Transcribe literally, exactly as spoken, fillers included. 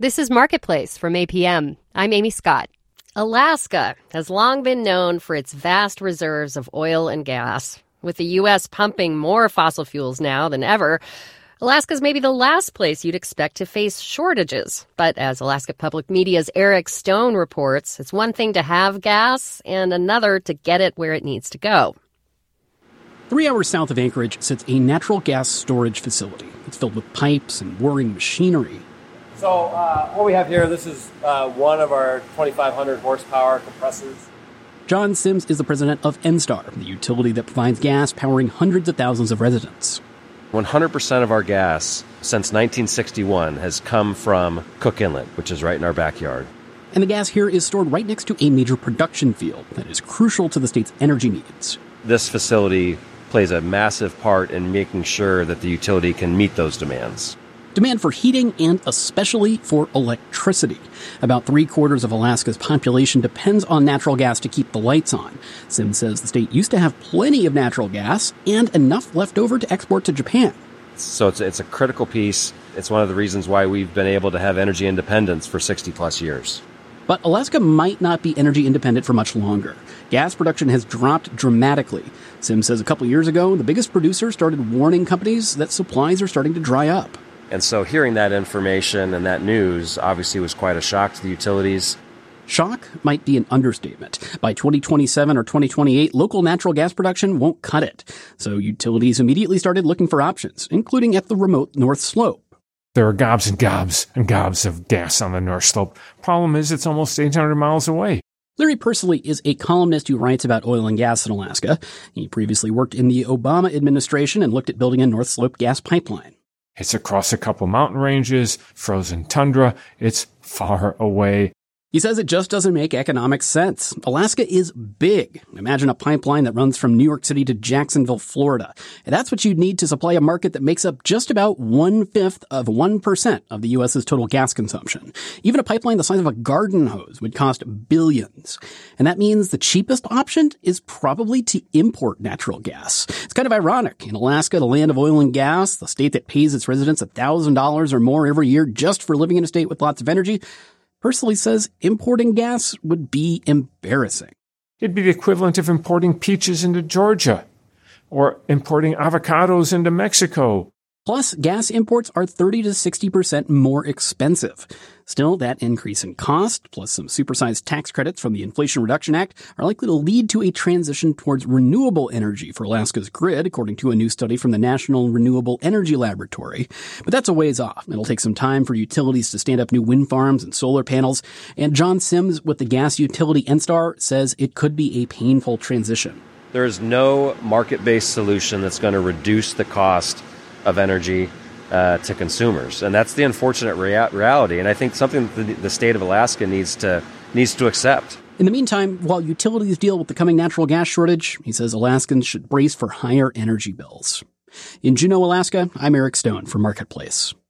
This is Marketplace from A P M. I'm Amy Scott. Alaska has long been known for its vast reserves of oil and gas. With the U S pumping more fossil fuels now than ever, Alaska's maybe the last place you'd expect to face shortages. But as Alaska Public Media's Eric Stone reports, it's one thing to have gas and another to get it where it needs to go. Three hours south of Anchorage sits a natural gas storage facility. It's filled with pipes and whirring machinery. So uh, what we have here, this is uh, one of our twenty-five hundred horsepower compressors. John Sims is the president of Enstar, the utility that provides gas powering hundreds of thousands of residents. one hundred percent of our gas since nineteen sixty-one has come from Cook Inlet, which is right in our backyard. And the gas here is stored right next to a major production field that is crucial to the state's energy needs. This facility plays a massive part in making sure that the utility can meet those demands. Demand for heating and especially for electricity. About three quarters of Alaska's population depends on natural gas to keep the lights on. Sims says the state used to have plenty of natural gas and enough left over to export to Japan. So it's, it's a critical piece. It's one of the reasons why we've been able to have energy independence for sixty plus years. But Alaska might not be energy independent for much longer. Gas production has dropped dramatically. Sims says a couple years ago, the biggest producer started warning companies that supplies are starting to dry up. And so hearing that information and that news obviously was quite a shock to the utilities. Shock might be an understatement. By twenty twenty-seven or twenty twenty-eight, local natural gas production won't cut it. So utilities immediately started looking for options, including at the remote North Slope. There are gobs and gobs and gobs of gas on the North Slope. Problem is, it's almost eight hundred miles away. Larry Persily is a columnist who writes about oil and gas in Alaska. He previously worked in the Obama administration and looked at building a North Slope gas pipeline. It's across a couple mountain ranges, frozen tundra. It's far away. He says it just doesn't make economic sense. Alaska is big. Imagine a pipeline that runs from New York City to Jacksonville, Florida. And that's what you'd need to supply a market that makes up just about one-fifth of one percent of the U S's total gas consumption. Even a pipeline the size of a garden hose would cost billions. And that means the cheapest option is probably to import natural gas. It's kind of ironic. In Alaska, the land of oil and gas, the state that pays its residents one thousand dollars or more every year just for living in a state with lots of energy, Persily says importing gas would be embarrassing. It'd be the equivalent of importing peaches into Georgia or importing avocados into Mexico. Plus, gas imports are thirty to sixty percent more expensive. Still, that increase in cost, plus some supersized tax credits from the Inflation Reduction Act, are likely to lead to a transition towards renewable energy for Alaska's grid, according to a new study from the National Renewable Energy Laboratory. But that's a ways off. It'll take some time for utilities to stand up new wind farms and solar panels. And John Sims with the gas utility Enstar says it could be a painful transition. There is no market-based solution that's going to reduce the cost of energy uh, to consumers. And that's the unfortunate rea- reality. And I think something that the, the state of Alaska needs to needs to accept. In the meantime, while utilities deal with the coming natural gas shortage, he says Alaskans should brace for higher energy bills. In Juneau, Alaska, I'm Eric Stone for Marketplace.